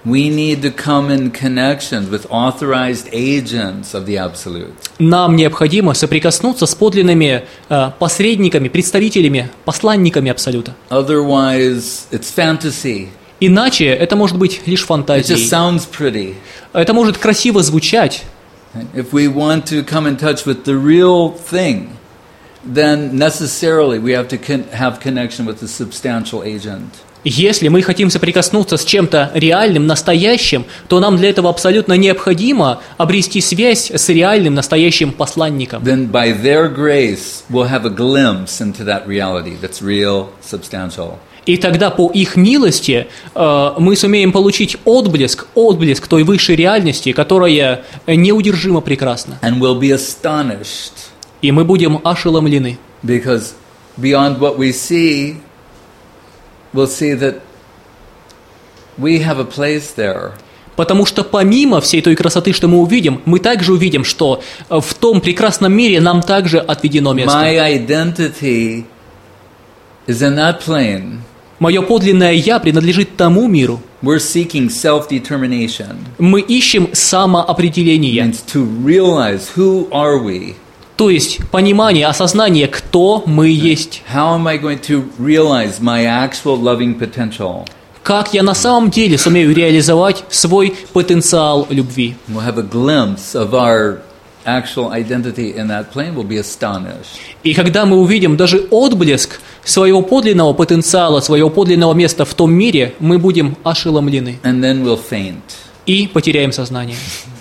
We need to come in connection with authorized agents of the Absolute. Нам необходимо соприкоснуться с подлинными посредниками, представителями, посланниками Абсолюта. Otherwise, it's fantasy. Иначе это может быть лишь It just фантазией. sounds pretty. Это может красиво звучать. If we want to come in touch with the real thing, then necessarily we have to have connection with the substantial agent. Если мы хотим соприкоснуться с чем-то реальным, настоящим, то нам для этого абсолютно необходимо обрести связь с реальным, настоящим посланником. Then by their grace, we'll have a glimpse into that reality that's real, substantial. И тогда по их милости мы сумеем получить отблеск той высшей реальности, которая неудержимо прекрасна. And we'll be astonished. И мы будем ошеломлены. Because beyond what we see, we'll see that we have a place there. Потому что помимо всей той красоты, что мы увидим, мы также увидим, что в том прекрасном мире нам также отведено место. My identity is in that plane. Мое подлинное «Я» принадлежит тому миру. We're seeking self-determination. Мы ищем самоопределение. Means to realize who are we? То есть понимание, осознание, кто мы есть. How am I going to realize my actual loving potential? Как я на самом деле сумею реализовать свой потенциал любви. We'll have a glimpse of our actual identity in that plane. We'll be astonished. И когда мы увидим даже отблеск своего подлинного потенциала, своего подлинного места в том мире, мы будем ошеломлены And then we'll faint. и потеряем сознание.